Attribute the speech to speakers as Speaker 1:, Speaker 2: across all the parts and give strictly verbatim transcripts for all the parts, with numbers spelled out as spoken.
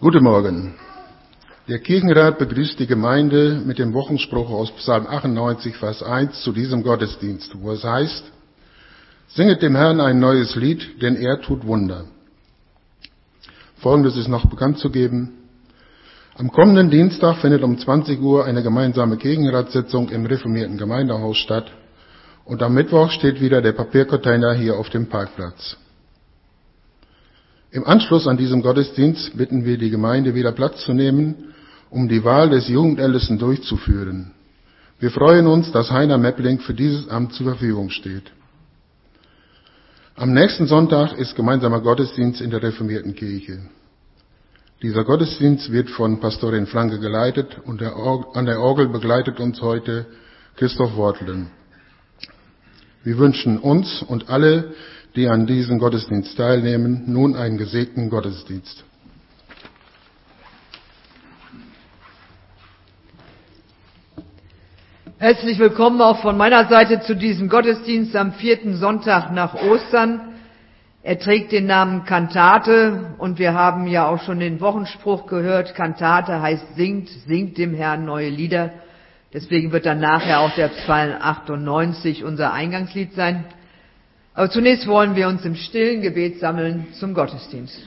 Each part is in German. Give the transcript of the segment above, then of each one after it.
Speaker 1: Guten Morgen. Der Kirchenrat begrüßt die Gemeinde mit dem Wochenspruch aus Psalm achtundneunzig, Vers eins zu diesem Gottesdienst, wo es heißt: Singet dem Herrn ein neues Lied, denn er tut Wunder. Folgendes ist noch bekannt zu geben. Am kommenden Dienstag findet um zwanzig Uhr eine gemeinsame Kirchenratssitzung im reformierten Gemeindehaus statt. Und am Mittwoch steht wieder der Papiercontainer hier auf dem Parkplatz. Im Anschluss an diesem Gottesdienst bitten wir die Gemeinde wieder Platz zu nehmen, um die Wahl des Jugendältesten durchzuführen. Wir freuen uns, dass Heiner Meppling für dieses Amt zur Verfügung steht. Am nächsten Sonntag ist gemeinsamer Gottesdienst in der reformierten Kirche. Dieser Gottesdienst wird von Pastorin Flanke geleitet und der Or- an der Orgel begleitet uns heute Christoph Wortlen. Wir wünschen uns und alle, die an diesem Gottesdienst teilnehmen, nun einen gesegneten Gottesdienst.
Speaker 2: Herzlich willkommen auch von meiner Seite zu diesem Gottesdienst am vierten Sonntag nach Ostern. Er trägt den Namen Kantate und wir haben ja auch schon den Wochenspruch gehört. Kantate heißt singt, singt dem Herrn neue Lieder. Deswegen wird dann nachher auch der Psalm achtundneunzig unser Eingangslied sein. Aber zunächst wollen wir uns im stillen Gebet sammeln zum Gottesdienst.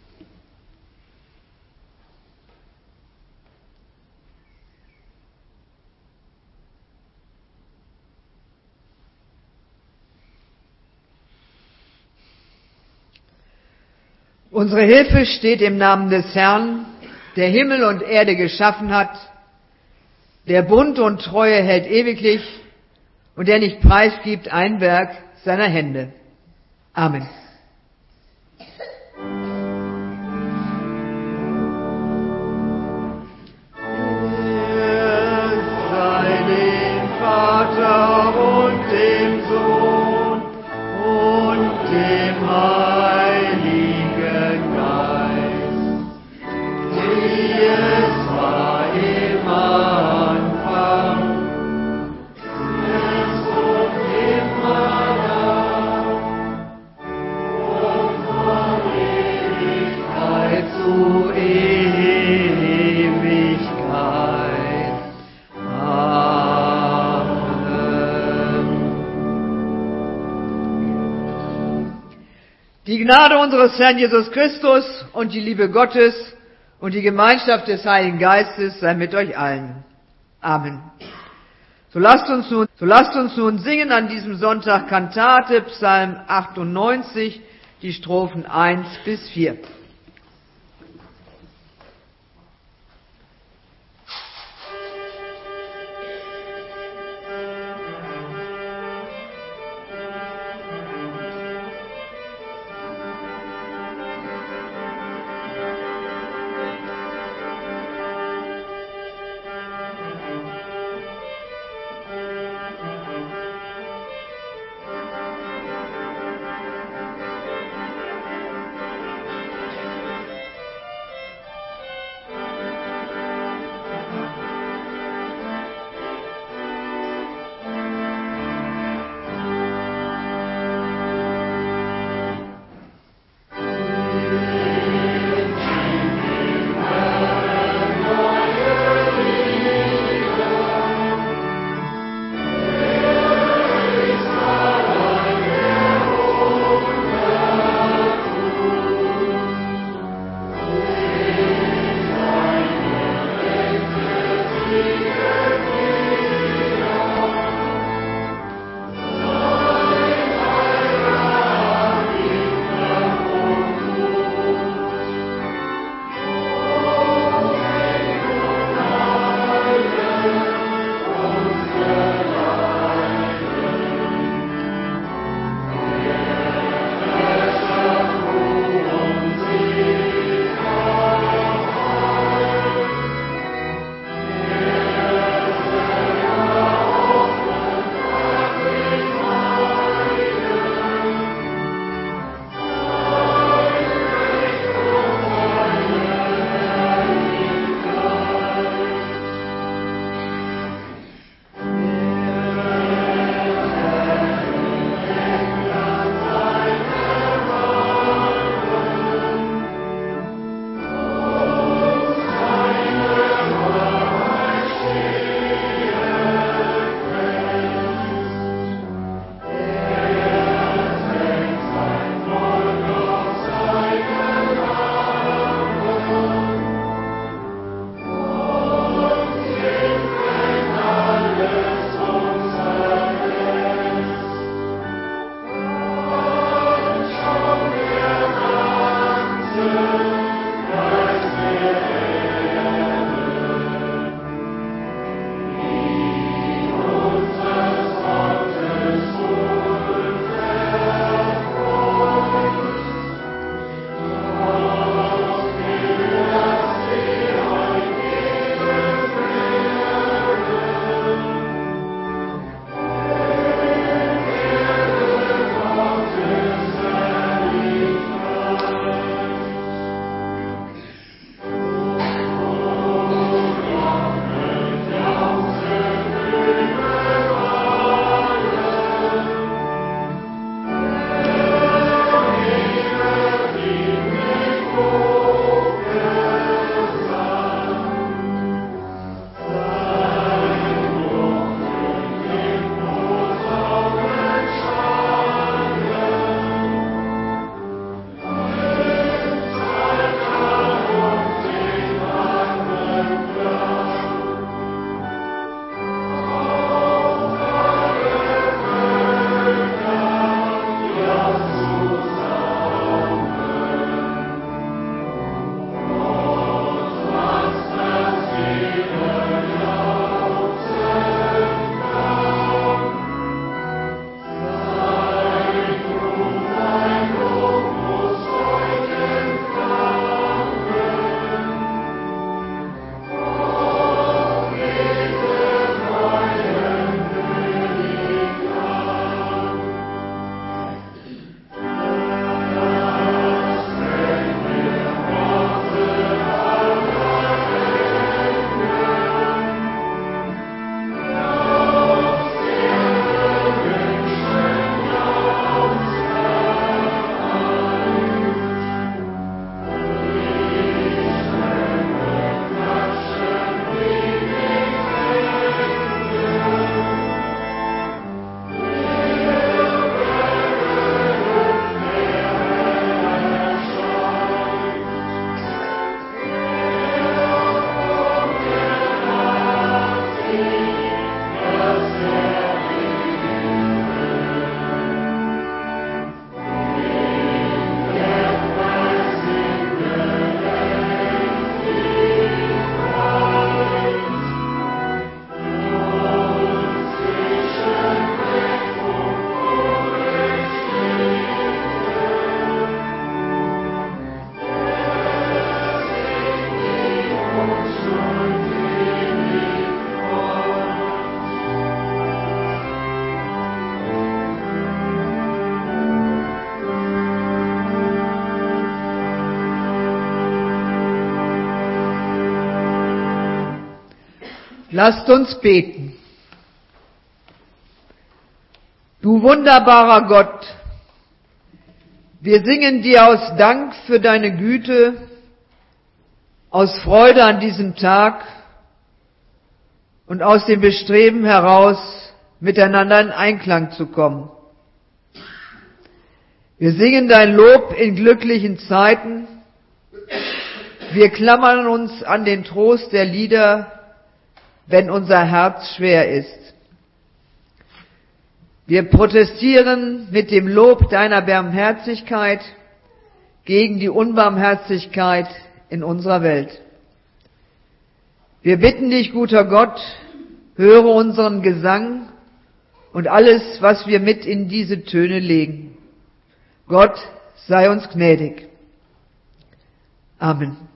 Speaker 2: Unsere Hilfe steht im Namen des Herrn, der Himmel und Erde geschaffen hat, der Bund und Treue hält ewiglich und der nicht preisgibt ein Werk seiner Hände. Amen. Die Gnade unseres Herrn Jesus Christus und die Liebe Gottes und die Gemeinschaft des Heiligen Geistes sei mit euch allen. Amen. So lasst uns nun, so lasst uns nun singen an diesem Sonntag Kantate, Psalm achtundneunzig, die Strophen eins bis vier. Lasst uns beten. Du wunderbarer Gott, wir singen dir aus Dank für deine Güte, aus Freude an diesem Tag und aus dem Bestreben heraus, miteinander in Einklang zu kommen. Wir singen dein Lob in glücklichen Zeiten. Wir klammern uns an den Trost der Lieder, wenn unser Herz schwer ist. Wir protestieren mit dem Lob deiner Barmherzigkeit gegen die Unbarmherzigkeit in unserer Welt. Wir bitten dich, guter Gott, höre unseren Gesang und alles, was wir mit in diese Töne legen. Gott, sei uns gnädig. Amen.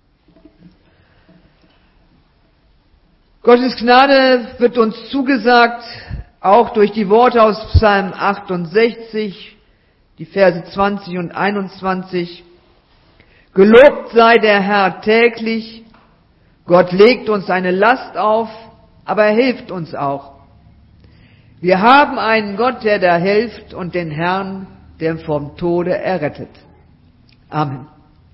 Speaker 2: Gottes Gnade wird uns zugesagt, auch durch die Worte aus Psalm achtundsechzig, die Verse zwanzig und einundzwanzig. Gelobt sei der Herr täglich, Gott legt uns eine Last auf, aber er hilft uns auch. Wir haben einen Gott, der da hilft, und den Herrn, der vom Tode errettet. Amen.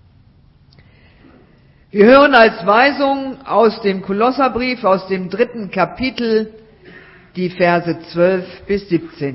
Speaker 2: Wir hören als Weisung aus dem Kolosserbrief, aus dem dritten Kapitel, die Verse zwölf bis siebzehn.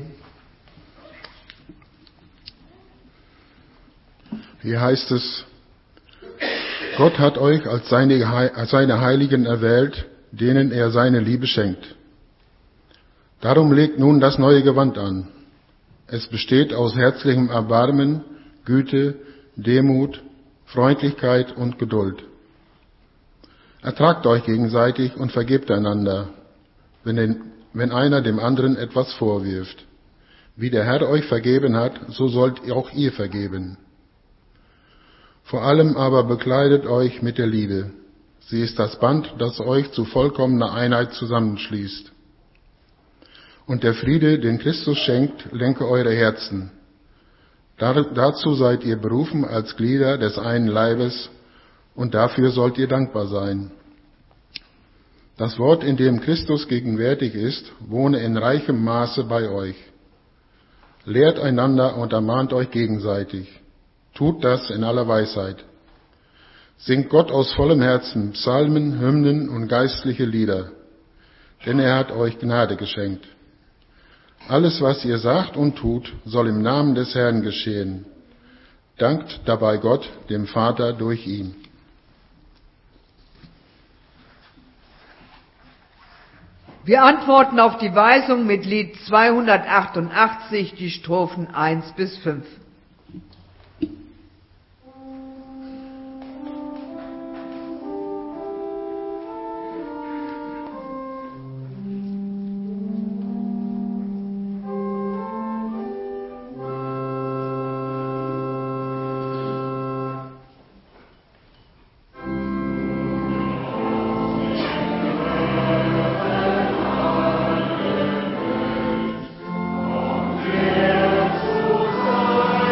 Speaker 1: Hier heißt es: Gott hat euch als seine, als seine Heiligen erwählt, denen er seine Liebe schenkt. Darum legt nun das neue Gewand an. Es besteht aus herzlichem Erbarmen, Güte, Demut, Freundlichkeit und Geduld. Ertragt euch gegenseitig und vergebt einander, wenn, den, wenn einer dem anderen etwas vorwirft. Wie der Herr euch vergeben hat, so sollt auch ihr vergeben. Vor allem aber bekleidet euch mit der Liebe. Sie ist das Band, das euch zu vollkommener Einheit zusammenschließt. Und der Friede, den Christus schenkt, lenke eure Herzen. Dazu seid ihr berufen als Glieder des einen Leibes, und dafür sollt ihr dankbar sein. Das Wort, in dem Christus gegenwärtig ist, wohne in reichem Maße bei euch. Lehrt einander und ermahnt euch gegenseitig. Tut das in aller Weisheit. Singt Gott aus vollem Herzen Psalmen, Hymnen und geistliche Lieder, denn er hat euch Gnade geschenkt. Alles, was ihr sagt und tut, soll im Namen des Herrn geschehen. Dankt dabei Gott, dem Vater, durch ihn.
Speaker 2: Wir antworten auf die Weisung mit Lied zweihundertachtundachtzig, die Strophen eins bis fünf.
Speaker 3: Jesús.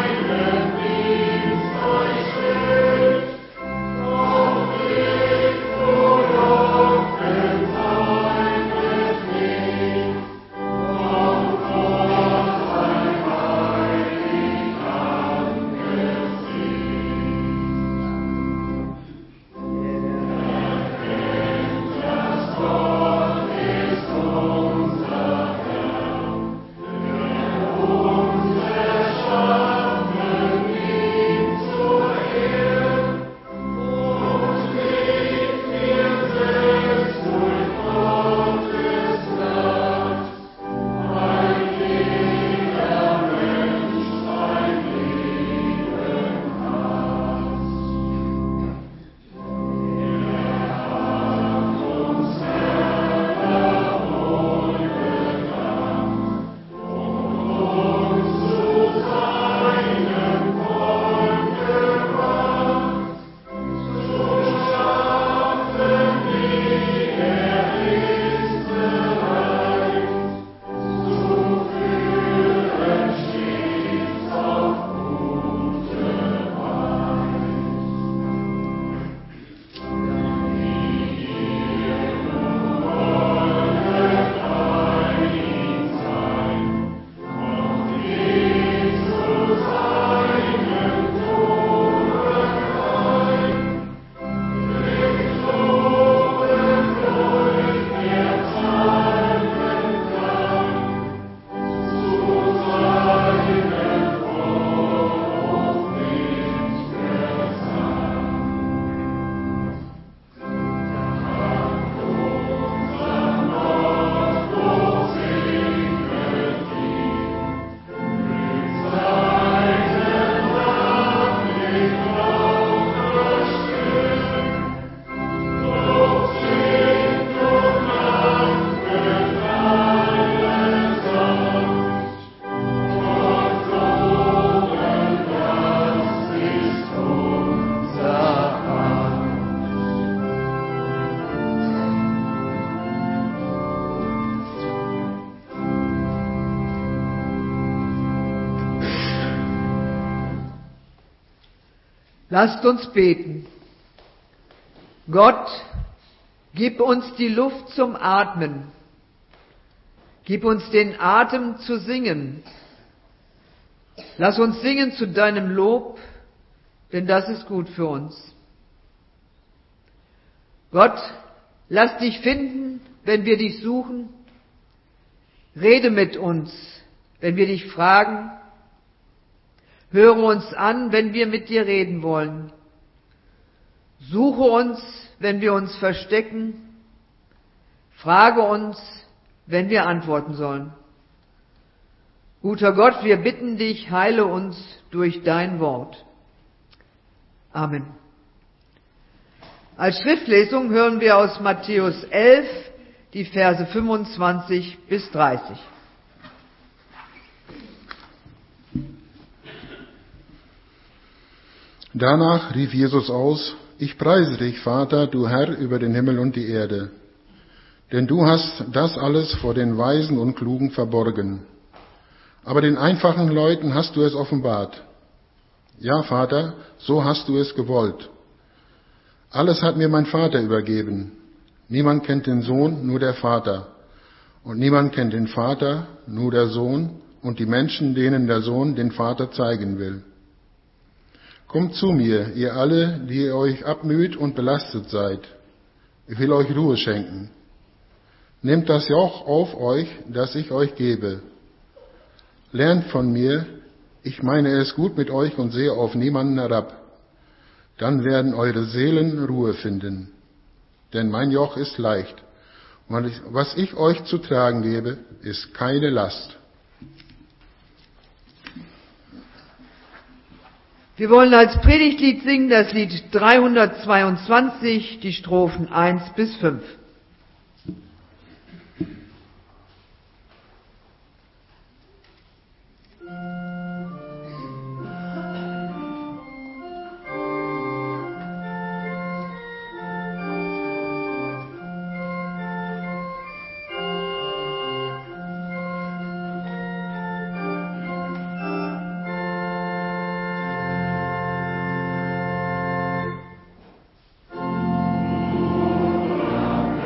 Speaker 2: Lasst uns beten. Gott, gib uns die Luft zum Atmen. Gib uns den Atem zu singen. Lass uns singen zu deinem Lob, denn das ist gut für uns. Gott, lass dich finden, wenn wir dich suchen. Rede mit uns, wenn wir dich fragen. Höre uns an, wenn wir mit dir reden wollen. Suche uns, wenn wir uns verstecken. Frage uns, wenn wir antworten sollen. Guter Gott, wir bitten dich, heile uns durch dein Wort. Amen. Als Schriftlesung hören wir aus Matthäus elf die Verse fünfundzwanzig bis dreißig.
Speaker 1: Danach rief Jesus aus: Ich preise dich, Vater, du Herr über den Himmel und die Erde. Denn du hast das alles vor den Weisen und Klugen verborgen. Aber den einfachen Leuten hast du es offenbart. Ja, Vater, so hast du es gewollt. Alles hat mir mein Vater übergeben. Niemand kennt den Sohn, nur der Vater. Und niemand kennt den Vater, nur der Sohn und die Menschen, denen der Sohn den Vater zeigen will. Kommt zu mir, ihr alle, die ihr euch abmüht und belastet seid. Ich will euch Ruhe schenken. Nehmt das Joch auf euch, das ich euch gebe. Lernt von mir, ich meine es gut mit euch und sehe auf niemanden herab. Dann werden eure Seelen Ruhe finden. Denn mein Joch ist leicht. Und was ich euch zu tragen gebe, ist keine Last.
Speaker 2: Wir wollen als Predigtlied singen das Lied dreihundertzweiundzwanzig, die Strophen eins bis fünf.
Speaker 3: Amen.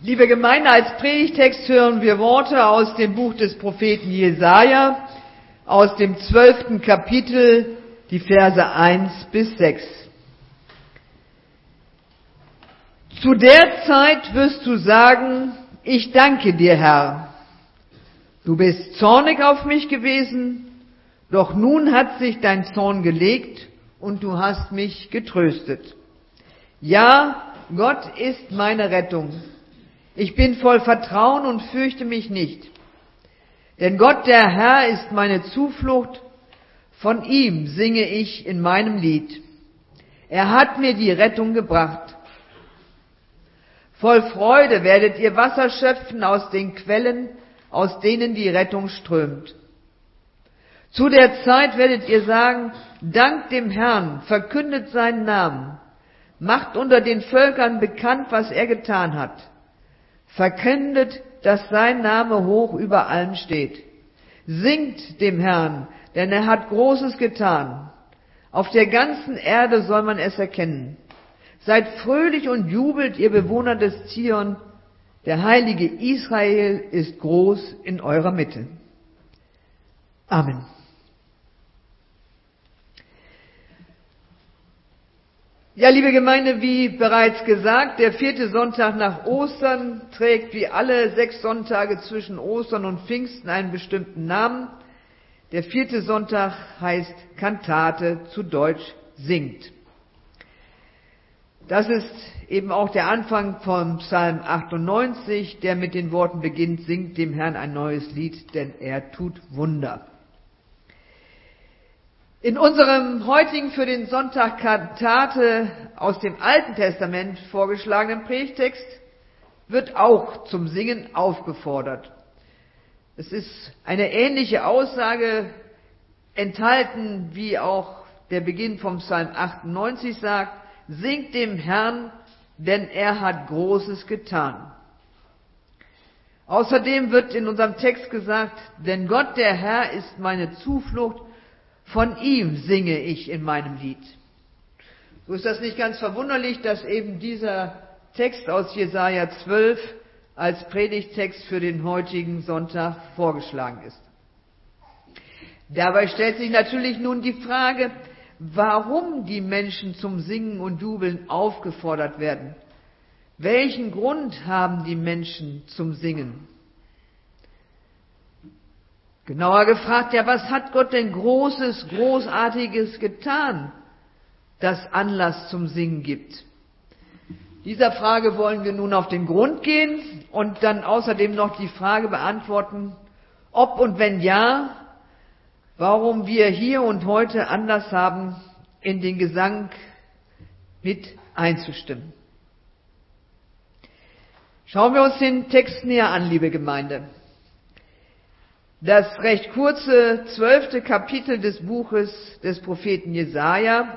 Speaker 2: Liebe Gemeinde, als Predigtext hören wir Worte aus dem Buch des Propheten Jesaja, aus dem zwölften Kapitel, die Verse eins bis sechs. Zu der Zeit wirst du sagen, ich danke dir, Herr. Du bist zornig auf mich gewesen, doch nun hat sich dein Zorn gelegt und du hast mich getröstet. Ja, Gott ist meine Rettung. Ich bin voll Vertrauen und fürchte mich nicht. Denn Gott, der Herr, ist meine Zuflucht. Von ihm singe ich in meinem Lied. Er hat mir die Rettung gebracht. Voll Freude werdet ihr Wasser schöpfen aus den Quellen, aus denen die Rettung strömt. Zu der Zeit werdet ihr sagen, dankt dem Herrn, verkündet seinen Namen, macht unter den Völkern bekannt, was er getan hat. Verkündet, dass sein Name hoch über allem steht. Singt dem Herrn, denn er hat Großes getan. Auf der ganzen Erde soll man es erkennen. Seid fröhlich und jubelt, ihr Bewohner des Zion. Der Heilige Israel ist groß in eurer Mitte. Amen. Ja, liebe Gemeinde, wie bereits gesagt, der vierte Sonntag nach Ostern trägt wie alle sechs Sonntage zwischen Ostern und Pfingsten einen bestimmten Namen. Der vierte Sonntag heißt Kantate, zu Deutsch singt. Das ist eben auch der Anfang vom Psalm achtundneunzig, der mit den Worten beginnt, singt dem Herrn ein neues Lied, denn er tut Wunder. In unserem heutigen für den Sonntag Kantate aus dem Alten Testament vorgeschlagenen Predigtext wird auch zum Singen aufgefordert. Es ist eine ähnliche Aussage enthalten, wie auch der Beginn vom Psalm achtundneunzig sagt, singt dem Herrn, denn er hat Großes getan. Außerdem wird in unserem Text gesagt, denn Gott der Herr ist meine Zuflucht, von ihm singe ich in meinem Lied. So ist das nicht ganz verwunderlich, dass eben dieser Text aus Jesaja zwölf als Predigttext für den heutigen Sonntag vorgeschlagen ist. Dabei stellt sich natürlich nun die Frage, warum die Menschen zum Singen und Jubeln aufgefordert werden. Welchen Grund haben die Menschen zum Singen? Genauer gefragt, ja, was hat Gott denn Großes, Großartiges getan, das Anlass zum Singen gibt? Dieser Frage wollen wir nun auf den Grund gehen und dann außerdem noch die Frage beantworten, ob und wenn ja, warum wir hier und heute Anlass haben, in den Gesang mit einzustimmen. Schauen wir uns den Text näher an, liebe Gemeinde. Das recht kurze zwölfte Kapitel des Buches des Propheten Jesaja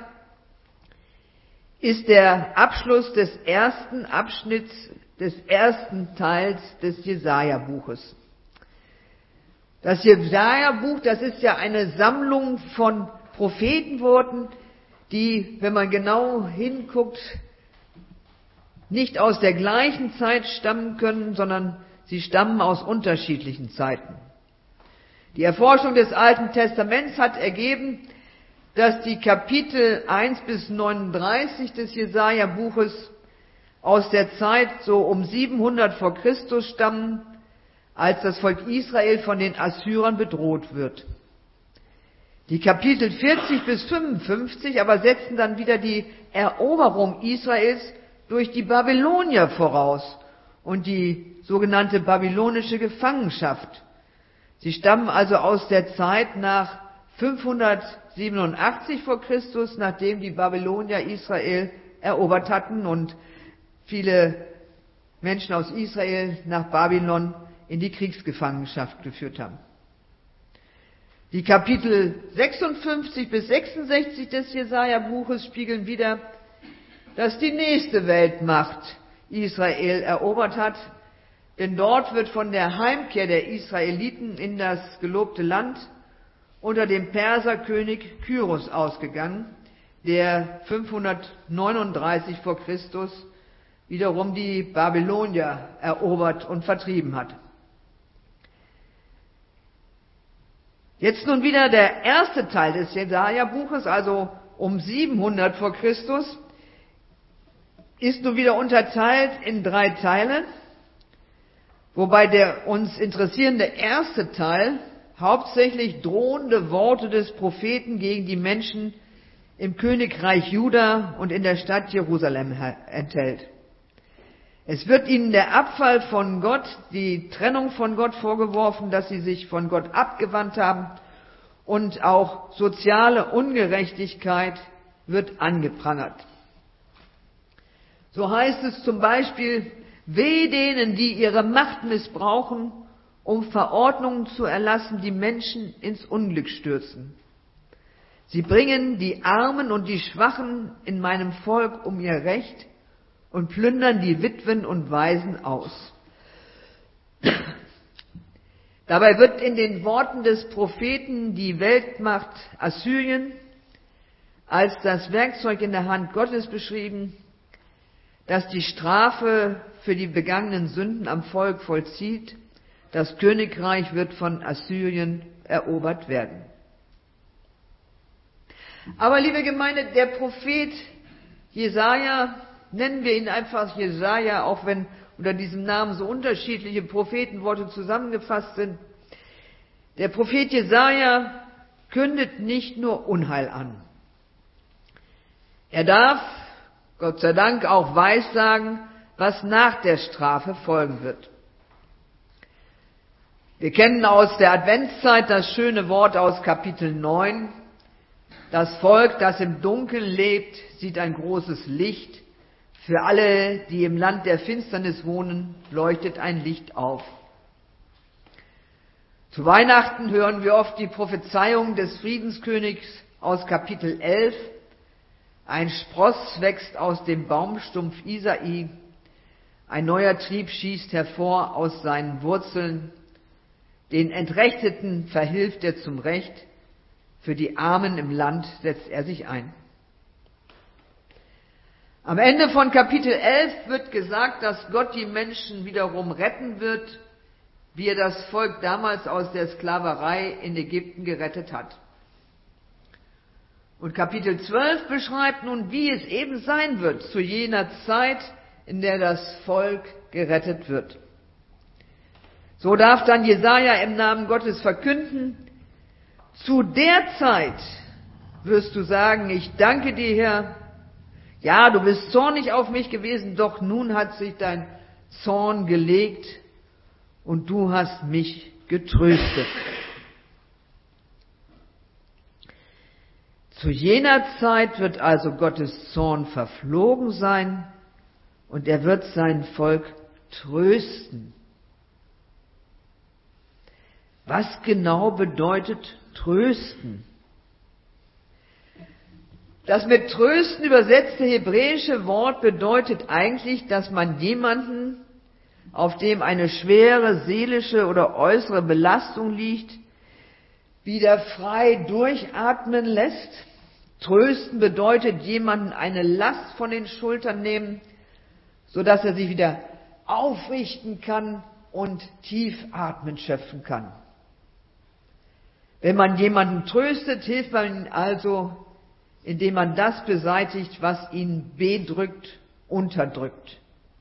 Speaker 2: ist der Abschluss des ersten Abschnitts des ersten Teils des Jesaja-Buches. Das Jesaja-Buch, das ist ja eine Sammlung von Prophetenworten, die, wenn man genau hinguckt, nicht aus der gleichen Zeit stammen können, sondern sie stammen aus unterschiedlichen Zeiten. Die Erforschung des Alten Testaments hat ergeben, dass die Kapitel eins bis neununddreißig des Jesaja-Buches aus der Zeit so um siebenhundert vor Christus stammen, als das Volk Israel von den Assyrern bedroht wird. Die Kapitel vierzig bis fünfundfünfzig aber setzen dann wieder die Eroberung Israels durch die Babylonier voraus und die sogenannte babylonische Gefangenschaft. Sie stammen also aus der Zeit nach fünfhundertsiebenundachtzig vor Christus, nachdem die Babylonier Israel erobert hatten und viele Menschen aus Israel nach Babylon in die Kriegsgefangenschaft geführt haben. Die Kapitel sechsundfünfzig bis sechsundsechzig des Jesaja-Buches spiegeln wider, dass die nächste Weltmacht Israel erobert hat, denn dort wird von der Heimkehr der Israeliten in das gelobte Land unter dem Perserkönig Kyros ausgegangen, der fünfhundertneununddreißig vor Christus wiederum die Babylonier erobert und vertrieben hat. Jetzt nun wieder der erste Teil des Jesaja-Buches, also um siebenhundert vor Christus, ist nun wieder unterteilt in drei Teile, wobei der uns interessierende erste Teil hauptsächlich drohende Worte des Propheten gegen die Menschen im Königreich Juda und in der Stadt Jerusalem enthält. Es wird ihnen der Abfall von Gott, die Trennung von Gott vorgeworfen, dass sie sich von Gott abgewandt haben, und auch soziale Ungerechtigkeit wird angeprangert. So heißt es zum Beispiel: Weh denen, die ihre Macht missbrauchen, um Verordnungen zu erlassen, die Menschen ins Unglück stürzen. Sie bringen die Armen und die Schwachen in meinem Volk um ihr Recht und plündern die Witwen und Waisen aus. Dabei wird in den Worten des Propheten die Weltmacht Assyrien als das Werkzeug in der Hand Gottes beschrieben, das die Strafe für die begangenen Sünden am Volk vollzieht. Das Königreich wird von Assyrien erobert werden. Aber liebe Gemeinde, der Prophet Jesaja, nennen wir ihn einfach Jesaja, auch wenn unter diesem Namen so unterschiedliche Prophetenworte zusammengefasst sind. Der Prophet Jesaja kündet nicht nur Unheil an. Er darf, Gott sei Dank, auch weissagen, was nach der Strafe folgen wird. Wir kennen aus der Adventszeit das schöne Wort aus Kapitel neun. Das Volk, das im Dunkeln lebt, sieht ein großes Licht. Für alle, die im Land der Finsternis wohnen, leuchtet ein Licht auf. Zu Weihnachten hören wir oft die Prophezeiung des Friedenskönigs aus Kapitel elf. Ein Spross wächst aus dem Baumstumpf Isai. Ein neuer Trieb schießt hervor aus seinen Wurzeln. Den Entrechteten verhilft er zum Recht. Für die Armen im Land setzt er sich ein. Am Ende von Kapitel elf wird gesagt, dass Gott die Menschen wiederum retten wird, wie er das Volk damals aus der Sklaverei in Ägypten gerettet hat. Und Kapitel zwölf beschreibt nun, wie es eben sein wird zu jener Zeit, in der das Volk gerettet wird. So darf dann Jesaja im Namen Gottes verkünden: Zu der Zeit wirst du sagen, ich danke dir, Herr. Ja, du bist zornig auf mich gewesen, doch nun hat sich dein Zorn gelegt und du hast mich getröstet. Zu jener Zeit wird also Gottes Zorn verflogen sein und er wird sein Volk trösten. Was genau bedeutet trösten? Das mit trösten übersetzte hebräische Wort bedeutet eigentlich, dass man jemanden, auf dem eine schwere seelische oder äußere Belastung liegt, wieder frei durchatmen lässt. Trösten bedeutet jemanden eine Last von den Schultern nehmen, sodass er sich wieder aufrichten kann und tief atmen schöpfen kann. Wenn man jemanden tröstet, hilft man ihm also, indem man das beseitigt, was ihn bedrückt, unterdrückt.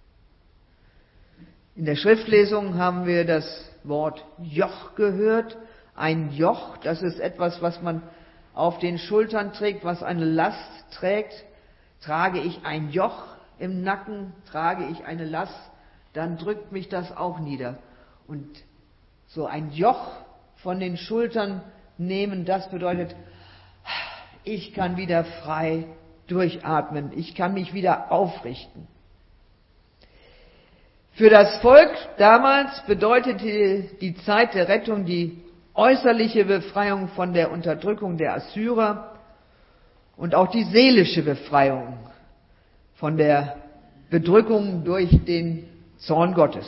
Speaker 2: In der Schriftlesung haben wir das Wort Joch gehört. Ein Joch, das ist etwas, was man auf den Schultern trägt, was eine Last trägt. Trage ich ein Joch im Nacken, trage ich eine Last, dann drückt mich das auch nieder. Und so ein Joch von den Schultern nehmen, das bedeutet, ich kann wieder frei durchatmen. Ich kann mich wieder aufrichten. Für das Volk damals bedeutete die Zeit der Rettung die äußerliche Befreiung von der Unterdrückung der Assyrer und auch die seelische Befreiung von der Bedrückung durch den Zorn Gottes.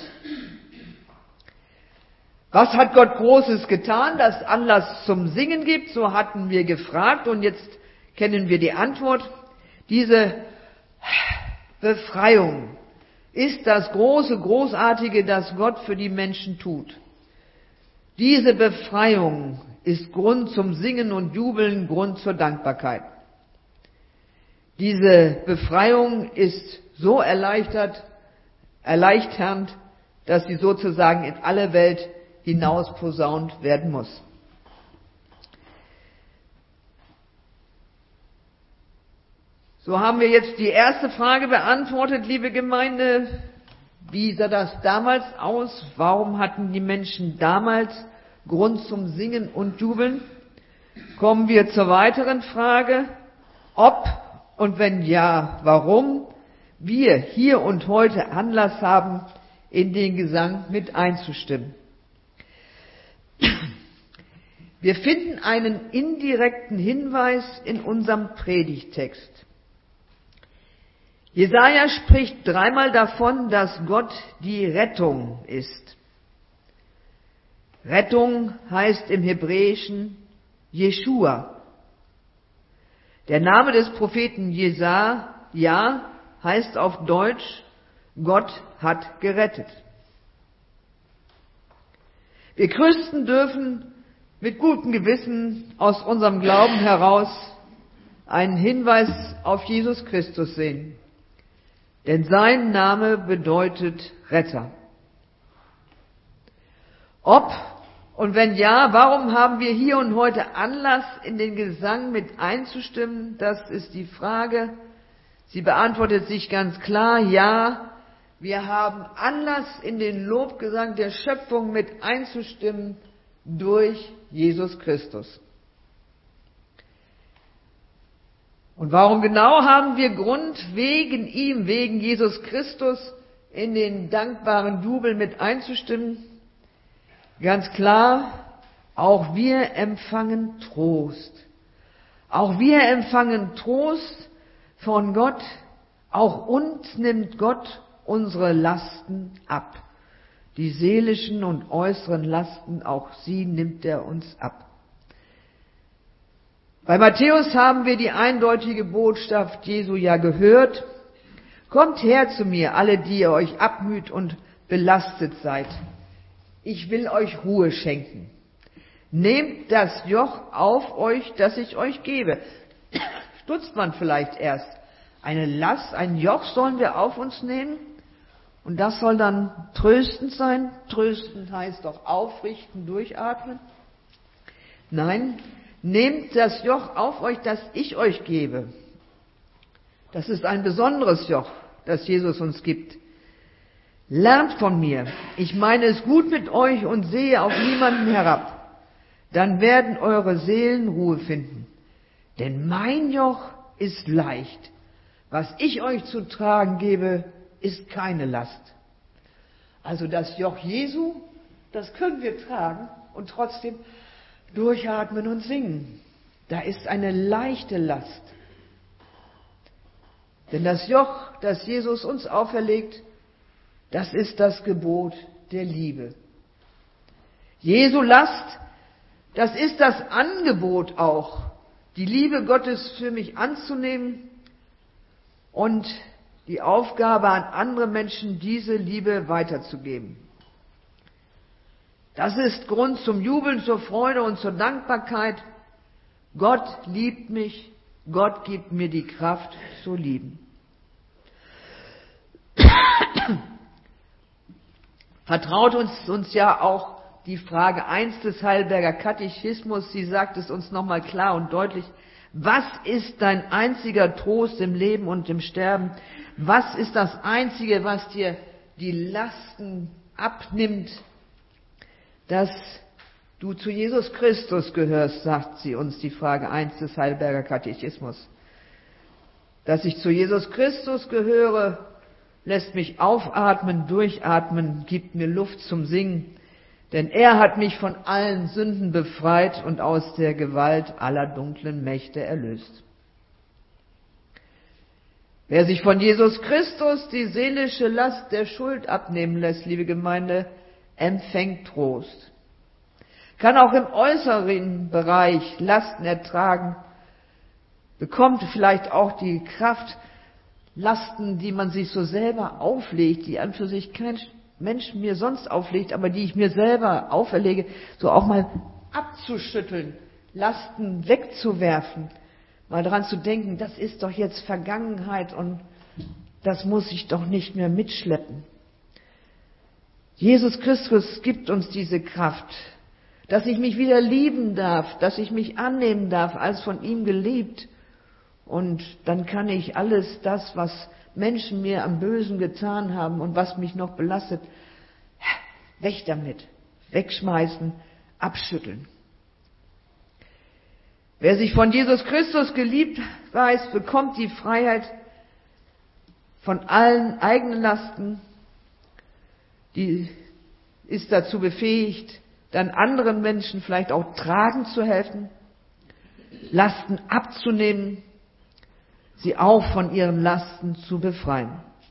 Speaker 2: Was hat Gott Großes getan, das Anlass zum Singen gibt? So hatten wir gefragt und jetzt kennen wir die Antwort. Diese Befreiung ist das große, großartige, das Gott für die Menschen tut. Diese Befreiung ist Grund zum Singen und Jubeln, Grund zur Dankbarkeit. Diese Befreiung ist so erleichtert, erleichternd, dass sie sozusagen in alle Welt hinaus posaunt werden muss. So haben wir jetzt die erste Frage beantwortet, liebe Gemeinde. Wie sah das damals aus? Warum hatten die Menschen damals Grund zum Singen und Jubeln? Kommen wir zur weiteren Frage. Ob und wenn ja, warum wir hier und heute Anlass haben, in den Gesang mit einzustimmen. Wir finden einen indirekten Hinweis in unserem Predigtext. Jesaja spricht dreimal davon, dass Gott die Rettung ist. Rettung heißt im Hebräischen Jeschua. Der Name des Propheten Jesaja heißt auf Deutsch, Gott hat gerettet. Wir Christen dürfen mit gutem Gewissen aus unserem Glauben heraus einen Hinweis auf Jesus Christus sehen. Denn sein Name bedeutet Retter. Ob und wenn ja, warum haben wir hier und heute Anlass, in den Gesang mit einzustimmen? Das ist die Frage. Sie beantwortet sich ganz klar, ja, wir haben Anlass, in den Lobgesang der Schöpfung mit einzustimmen durch Jesus Christus. Und warum genau haben wir Grund, wegen ihm, wegen Jesus Christus, in den dankbaren Jubel mit einzustimmen? Ganz klar, auch wir empfangen Trost. Auch wir empfangen Trost von Gott. Auch uns nimmt Gott unsere Lasten ab. Die seelischen und äußeren Lasten, auch sie nimmt er uns ab. Bei Matthäus haben wir die eindeutige Botschaft Jesu ja gehört. Kommt her zu mir, alle, die ihr euch abmüht und belastet seid. Ich will euch Ruhe schenken. Nehmt das Joch auf euch, das ich euch gebe. Stutzt man vielleicht erst. Eine Last, ein Joch sollen wir auf uns nehmen? Und das soll dann tröstend sein? Tröstend heißt doch aufrichten, durchatmen. Nein, nehmt das Joch auf euch, das ich euch gebe. Das ist ein besonderes Joch, das Jesus uns gibt. Lernt von mir. Ich meine es gut mit euch und sehe auf niemanden herab. Dann werden eure Seelen Ruhe finden. Denn mein Joch ist leicht. Was ich euch zu tragen gebe, ist keine Last. Also das Joch Jesu, das können wir tragen und trotzdem durchatmen und singen. Da ist eine leichte Last. Denn das Joch, das Jesus uns auferlegt, das ist das Gebot der Liebe. Jesu Last, das ist das Angebot auch, die Liebe Gottes für mich anzunehmen und die Aufgabe an andere Menschen, diese Liebe weiterzugeben. Das ist Grund zum Jubeln, zur Freude und zur Dankbarkeit. Gott liebt mich, Gott gibt mir die Kraft zu lieben. Vertraut uns, uns ja auch die Frage eins des Heidelberger Katechismus. Sie sagt es uns nochmal klar und deutlich. Was ist dein einziger Trost im Leben und im Sterben? Was ist das Einzige, was dir die Lasten abnimmt? Dass du zu Jesus Christus gehörst, sagt sie uns, die Frage eins des Heidelberger Katechismus. Dass ich zu Jesus Christus gehöre, lässt mich aufatmen, durchatmen, gibt mir Luft zum Singen, denn er hat mich von allen Sünden befreit und aus der Gewalt aller dunklen Mächte erlöst. Wer sich von Jesus Christus die seelische Last der Schuld abnehmen lässt, liebe Gemeinde, empfängt Trost. Kann auch im äußeren Bereich Lasten ertragen, bekommt vielleicht auch die Kraft, Lasten, die man sich so selber auflegt, die an für sich kein Mensch mir sonst auflegt, aber die ich mir selber auferlege, so auch mal abzuschütteln, Lasten wegzuwerfen, mal dran zu denken, das ist doch jetzt Vergangenheit und das muss ich doch nicht mehr mitschleppen. Jesus Christus gibt uns diese Kraft, dass ich mich wieder lieben darf, dass ich mich annehmen darf als von ihm geliebt. Und dann kann ich alles das, was Menschen mir am Bösen getan haben und was mich noch belastet, weg damit, wegschmeißen, abschütteln. Wer sich von Jesus Christus geliebt weiß, bekommt die Freiheit von allen eigenen Lasten, die ist dazu befähigt, dann anderen Menschen vielleicht auch tragen zu helfen, Lasten abzunehmen, sie auch von ihren Lasten zu befreien.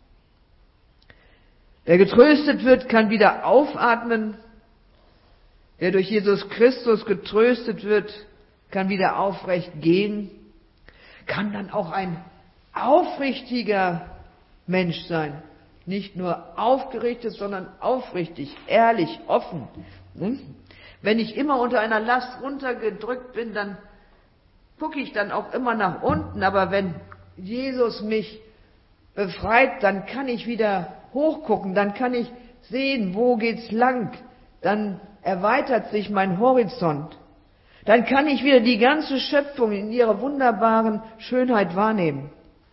Speaker 2: Wer getröstet wird, kann wieder aufatmen. Wer durch Jesus Christus getröstet wird, kann wieder aufrecht gehen, kann dann auch ein aufrichtiger Mensch sein. Nicht nur aufgerichtet, sondern aufrichtig, ehrlich, offen. Wenn ich immer unter einer Last runtergedrückt bin, dann gucke ich dann auch immer nach unten. Aber wenn Jesus mich befreit, dann kann ich wieder hochgucken, dann kann ich sehen, wo geht's lang. Dann erweitert sich mein Horizont. Dann kann ich wieder die ganze Schöpfung in ihrer wunderbaren Schönheit wahrnehmen.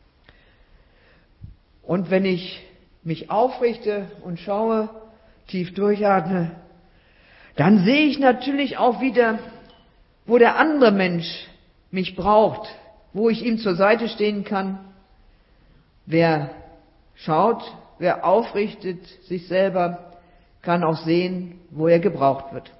Speaker 2: Und wenn ich mich aufrichte und schaue, tief durchatme, dann sehe ich natürlich auch wieder, wo der andere Mensch mich braucht, wo ich ihm zur Seite stehen kann. Wer schaut, wer aufrichtet sich selber, kann auch sehen, wo er gebraucht wird.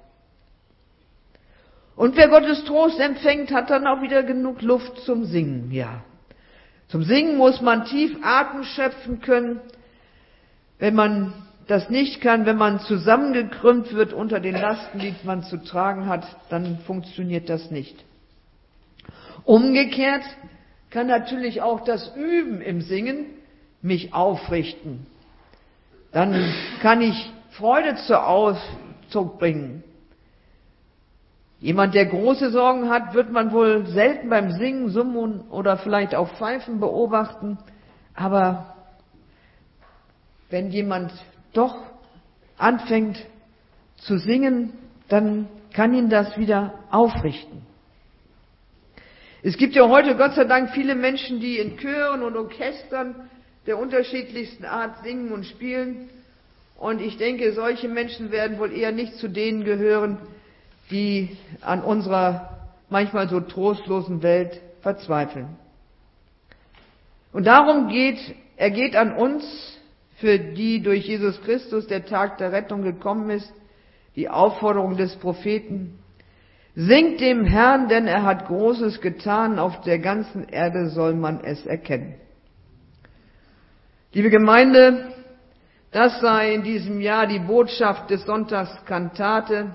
Speaker 2: Und wer Gottes Trost empfängt, hat dann auch wieder genug Luft zum Singen, ja. Zum Singen muss man tief Atem schöpfen können. Wenn man das nicht kann, wenn man zusammengekrümmt wird unter den Lasten, die man zu tragen hat, dann funktioniert das nicht. Umgekehrt kann natürlich auch das Üben im Singen mich aufrichten. Dann kann ich Freude zur Ausdruck bringen. Jemand, der große Sorgen hat, wird man wohl selten beim Singen, Summen oder vielleicht auch Pfeifen beobachten. Aber wenn jemand doch anfängt zu singen, dann kann ihn das wieder aufrichten. Es gibt ja heute Gott sei Dank viele Menschen, die in Chören und Orchestern der unterschiedlichsten Art singen und spielen. Und ich denke, solche Menschen werden wohl eher nicht zu denen gehören, die an unserer manchmal so trostlosen Welt verzweifeln. Und darum geht, er geht an uns, für die durch Jesus Christus der Tag der Rettung gekommen ist, die Aufforderung des Propheten: Singt dem Herrn, denn er hat Großes getan, auf der ganzen Erde soll man es erkennen. Liebe Gemeinde, das sei in diesem Jahr die Botschaft des Sonntags Kantate.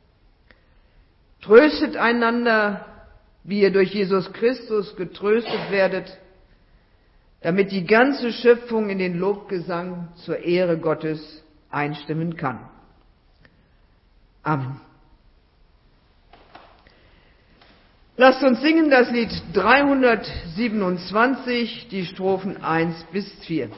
Speaker 2: Tröstet einander, wie ihr durch Jesus Christus getröstet werdet, damit die ganze Schöpfung in den Lobgesang zur Ehre Gottes einstimmen kann. Amen. Lasst uns singen das Lied dreihundertsiebenundzwanzig, die Strophen eins bis vier.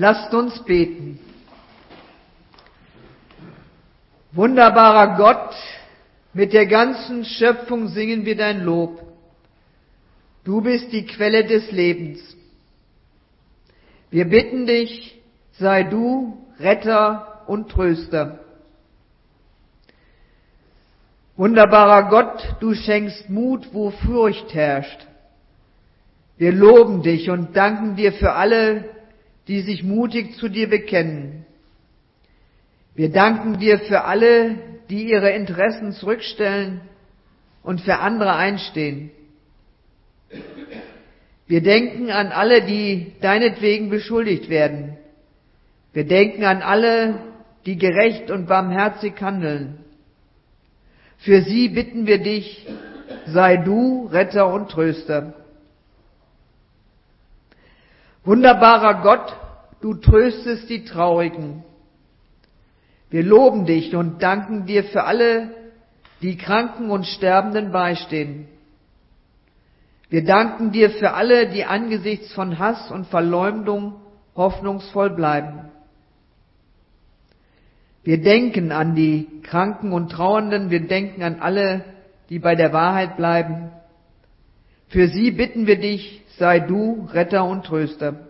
Speaker 2: Lasst uns beten. Wunderbarer Gott, mit der ganzen Schöpfung singen wir dein Lob. Du bist die Quelle des Lebens. Wir bitten dich, sei du Retter und Tröster. Wunderbarer Gott, du schenkst Mut, wo Furcht herrscht. Wir loben dich und danken dir für alle, die sich mutig zu dir bekennen. Wir danken dir für alle, die ihre Interessen zurückstellen und für andere einstehen. Wir denken an alle, die deinetwegen beschuldigt werden. Wir denken an alle, die gerecht und barmherzig handeln. Für sie bitten wir dich, sei du Retter und Tröster. Wunderbarer Gott, du tröstest die Traurigen. Wir loben dich und danken dir für alle, die Kranken und Sterbenden beistehen. Wir danken dir für alle, die angesichts von Hass und Verleumdung hoffnungsvoll bleiben. Wir denken an die Kranken und Trauernden, wir denken an alle, die bei der Wahrheit bleiben. Für sie bitten wir dich, sei du Retter und Tröster.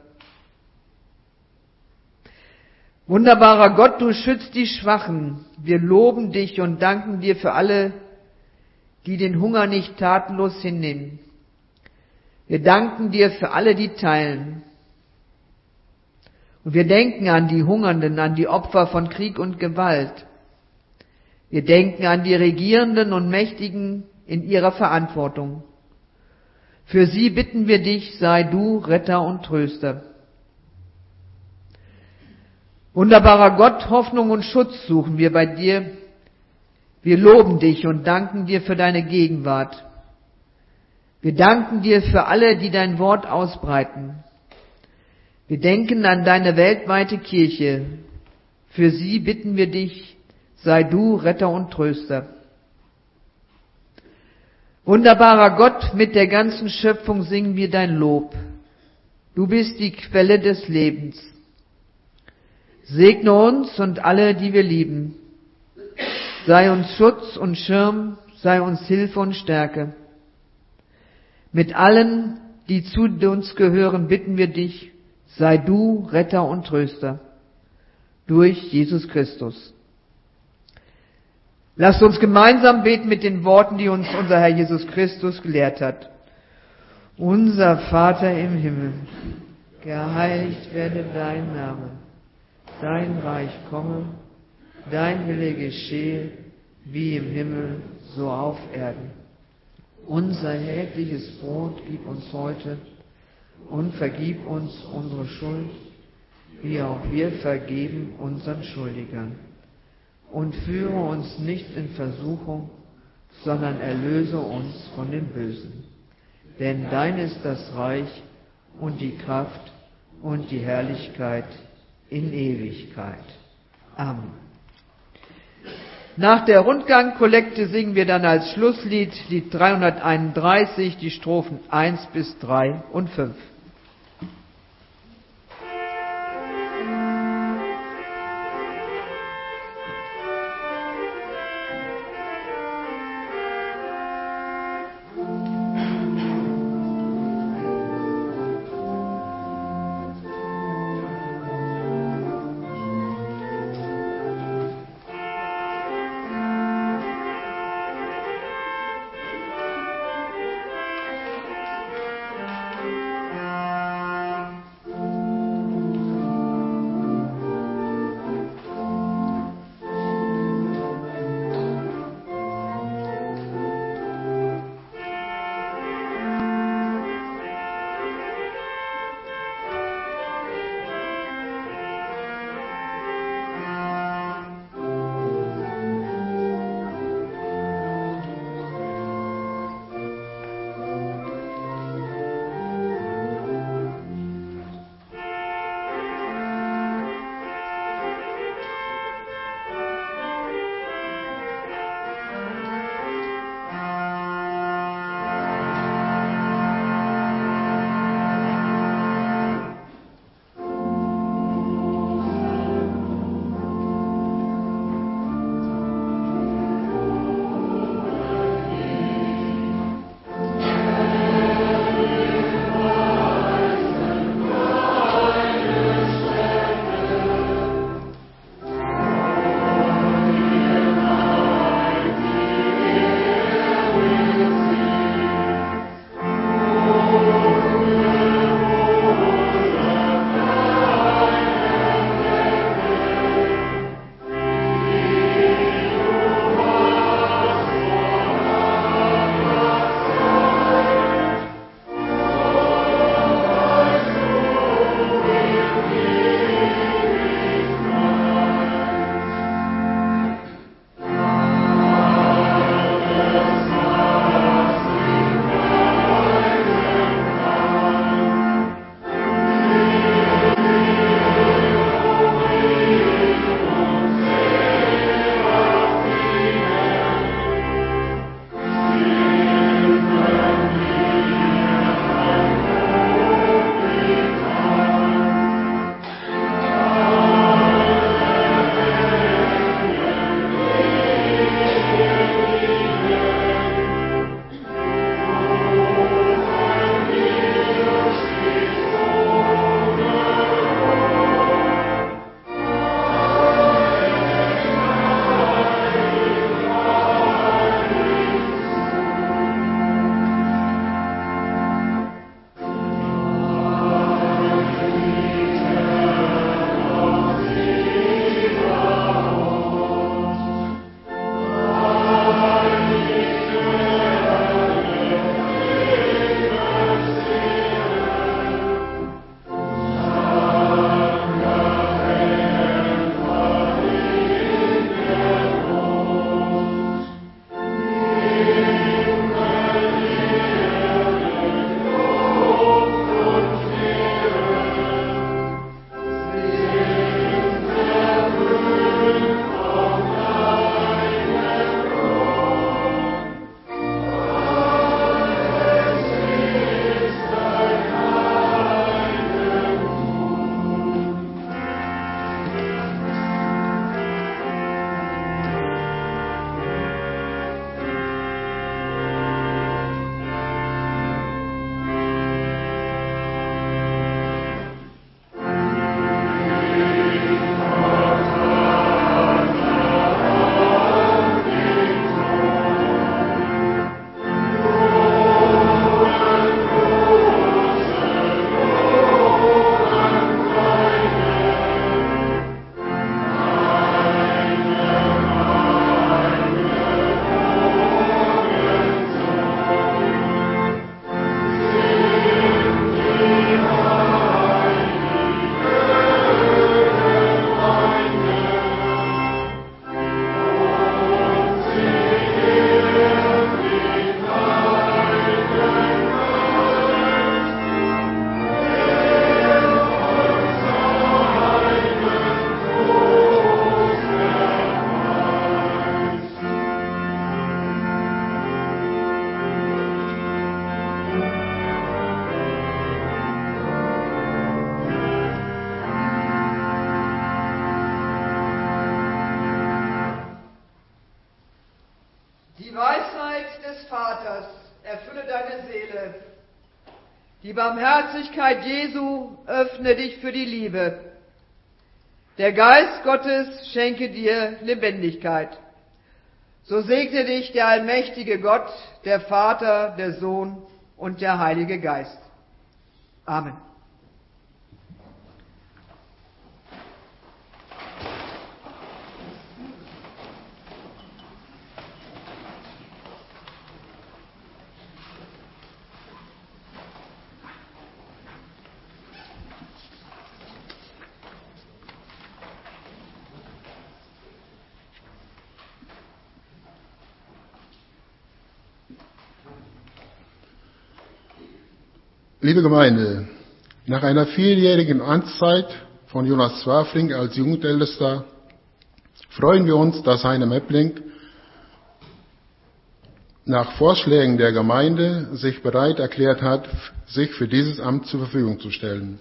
Speaker 2: Wunderbarer Gott, du schützt die Schwachen. Wir loben dich und danken dir für alle, die den Hunger nicht tatenlos hinnehmen. Wir danken dir für alle, die teilen. Und wir denken an die Hungernden, an die Opfer von Krieg und Gewalt. Wir denken an die Regierenden und Mächtigen in ihrer Verantwortung. Für sie bitten wir dich, sei du Retter und Tröster. Wunderbarer Gott, Hoffnung und Schutz suchen wir bei dir. Wir loben dich und danken dir für deine Gegenwart. Wir danken dir für alle, die dein Wort ausbreiten. Wir denken an deine weltweite Kirche. Für sie bitten wir dich, sei du Retter und Tröster. Wunderbarer Gott, mit der ganzen Schöpfung singen wir dein Lob. Du bist die Quelle des Lebens. Segne uns und alle, die wir lieben. Sei uns Schutz und Schirm, sei uns Hilfe und Stärke. Mit allen, die zu uns gehören, bitten wir dich, sei du Retter und Tröster. Durch Jesus Christus. Lasst uns gemeinsam beten mit den Worten, die uns unser Herr Jesus Christus gelehrt hat. Unser Vater im Himmel, geheiligt werde dein Name. Dein Reich komme, dein Wille geschehe, wie im Himmel, so auf Erden. Unser tägliches Brot gib uns heute und vergib uns unsere Schuld, wie auch wir vergeben unseren Schuldigern. Und führe uns nicht in Versuchung, sondern erlöse uns von dem Bösen. Denn dein ist das Reich und die Kraft und die Herrlichkeit in Ewigkeit. Amen. Nach der Rundgangkollekte singen wir dann als Schlusslied Lied dreihunderteinunddreißig, die Strophen eins bis drei und fünf. Vaters erfülle deine Seele. Die Barmherzigkeit Jesu öffne dich für die Liebe. Der Geist Gottes schenke dir Lebendigkeit. So segne dich der allmächtige Gott, der Vater, der Sohn und der Heilige Geist. Amen.
Speaker 1: Liebe Gemeinde, nach einer vierjährigen Amtszeit von Jonas Zwafling als Jugendältester freuen wir uns, dass Heiner Meppling nach Vorschlägen der Gemeinde sich bereit erklärt hat, sich für dieses Amt zur Verfügung zu stellen.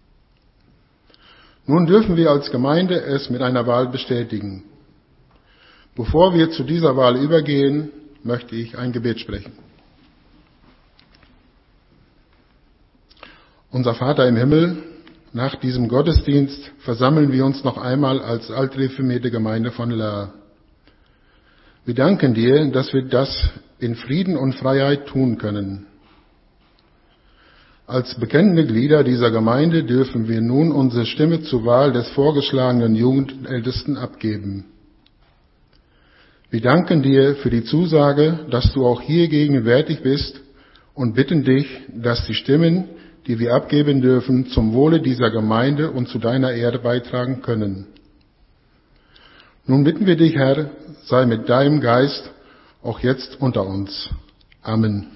Speaker 1: Nun dürfen wir als Gemeinde es mit einer Wahl bestätigen. Bevor wir zu dieser Wahl übergehen, möchte ich ein Gebet sprechen. Unser Vater im Himmel, nach diesem Gottesdienst versammeln wir uns noch einmal als altreformierte Gemeinde von Laer. Wir danken dir, dass wir das in Frieden und Freiheit tun können. Als bekennende Glieder dieser Gemeinde dürfen wir nun unsere Stimme zur Wahl des vorgeschlagenen Jugendältesten abgeben. Wir danken dir für die Zusage, dass du auch hier gegenwärtig bist und bitten dich, dass die Stimmen, die wir abgeben dürfen, zum Wohle dieser Gemeinde und zu deiner Ehre beitragen können. Nun bitten wir dich, Herr, sei mit deinem Geist auch jetzt unter uns. Amen.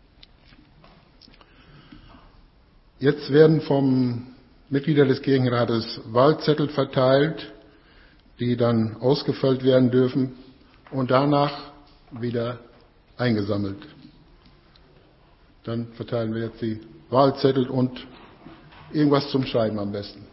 Speaker 1: Jetzt werden vom Mitglieder des Kirchenrates Wahlzettel verteilt, die dann ausgefüllt werden dürfen und danach wieder eingesammelt. Dann verteilen wir jetzt die Wahlzettel und irgendwas zum Schreiben am besten.